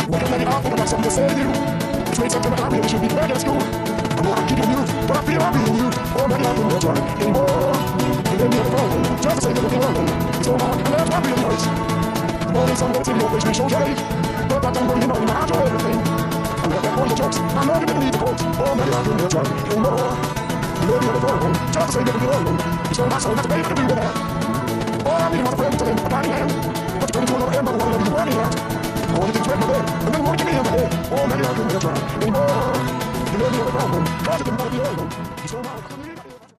What can I get off of about something to say to you? It's way something that I really should be back at school. I know I keep on used, but I feel I'm being used. Oh, maybe I couldn't try anymore. You let me on the phone, just to say that you're alone. So hard, and that's why it hurts. Morning sun goes in your face, makes you shake. But that don't worry, you know, you mind your everything. I love that one of the jokes, I know you didn't need to quote. Oh, maybe I couldn't try anymore. You let me on the phone, just to say that you're alone. So my soul has to pay for the view of that. Oh, I need my friend to lend a body hand. But you turn into another ember, one of you burning out. Oh, you can spread my bed, and then want to give me in my head. Oh, maybe I couldn't try anymore. You let me on the phone, cause you didn't want to be alone. So now I couldn't